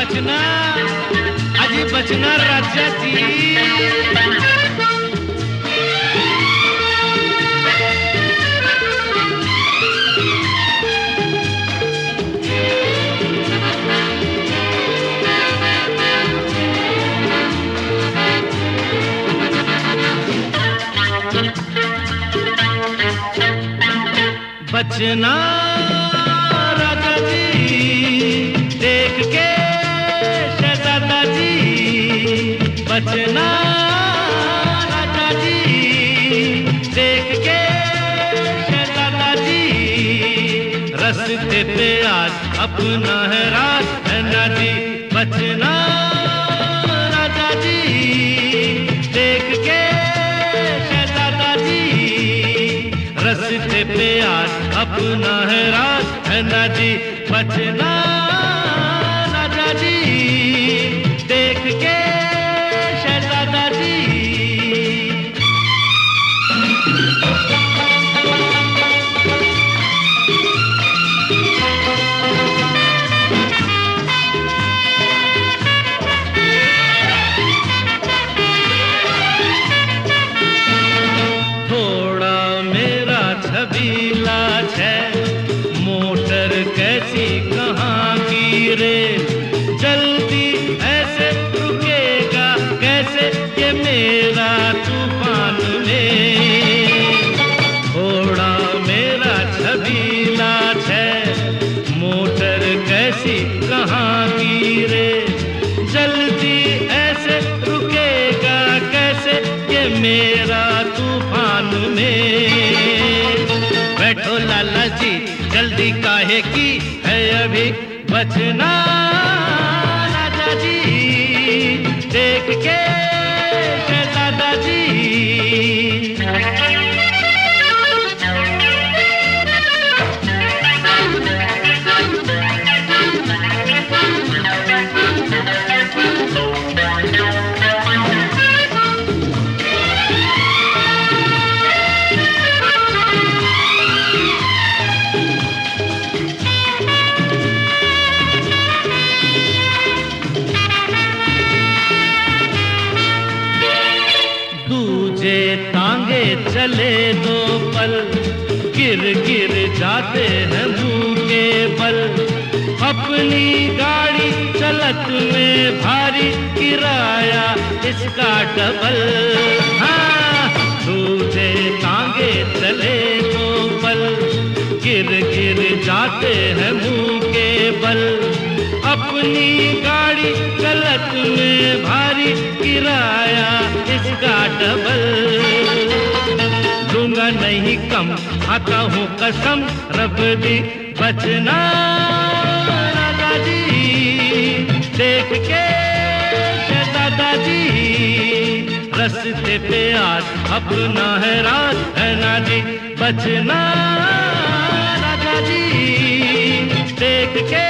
बचना, अजी बचना राजा जी। बचना राजा जी, देख के शहजादा जी। बचना राजा जी, देख के शहजादा जी। रास्ते पे आज अपना है रात है ना जी। बचना राजा जी, देख के शहजादा जी। रास्ते पे आज अपना है रात है ना जी। बचना राजा जी, देख के शहजादा जी। थोड़ा मेरा छबीला है, मोटर कैसी कहाँ की रे। जल्दी ऐसे रुकेगा कैसे ये मेरा तूफान में। थोड़ा मेरा छबीला है, मोटर कैसी कहाँ की रे। जल्दी ऐसे रुकेगा कैसे ये मेरा तूफान में। बैठो लाला जी, जल्दी काहे की है अभी। बचना राजा जी, देख के शहजादा जी। दूजे तांगे चले दो पल, गिर गिर जाते हैं मुंह के बल। अपनी गाड़ी चलत में भारी, किराया इसका डबल। हाँ, दूजे तांगे चले दो पल, गिर गिर जाते हैं मुंह के बल। अपनी गाड़ी चलत में भारी, किराया इसका डबल। दूंगा नहीं कम, खाता हूँ कसम रब दी। बचना राजा जी, देख के शहजादा जी। रास्ते पे आज अपना है रात है ना जी। बचना राजा जी, देख के